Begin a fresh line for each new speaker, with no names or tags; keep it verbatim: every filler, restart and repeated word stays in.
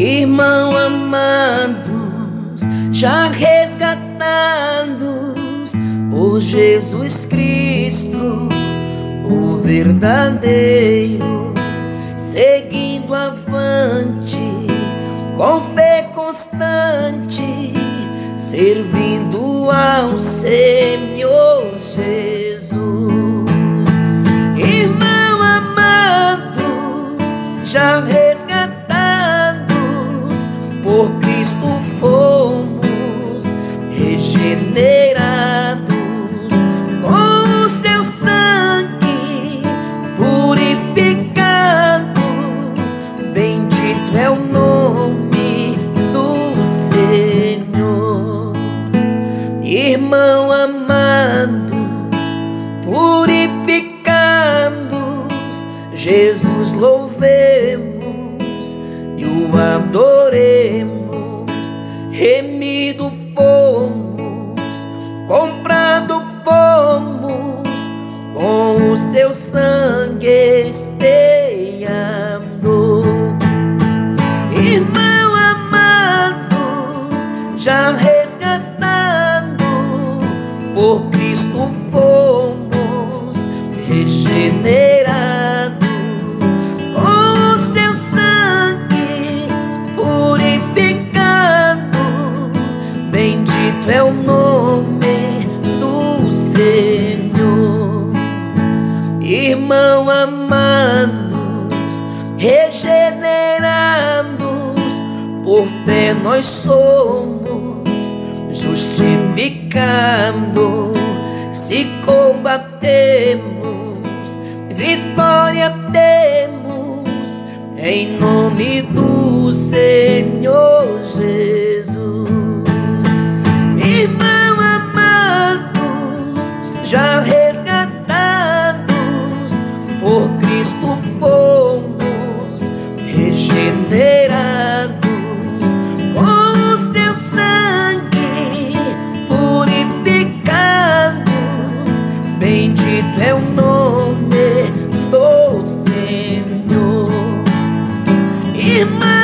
Irmão amados, já resgatados por Jesus Cristo, o verdadeiro, seguindo avante, com fé constante, servindo ao Senhor Jesus. Irmão amados, já resgatados por Cristo, fomos regenerados com o seu sangue purificado. Bendito é o nome do Senhor. Irmão amados, purificados, Jesus louvemos e o adoremos. Remido fomos, comprado fomos, com o seu sangue expiando. Irmão amados, já resgatados por Cristo, fomos regenerados com o seu sangue purificado. Bendito é o nome do Senhor. Irmão amados, regenerados, por fé nós somos justificados. Se combatemos, vitória temos, em nome do Senhor Jesus. Irmão amados, já resgatados por Cristo, fomos regenerados com o seu sangue purificados. Bendito é o nome do Senhor. Irmão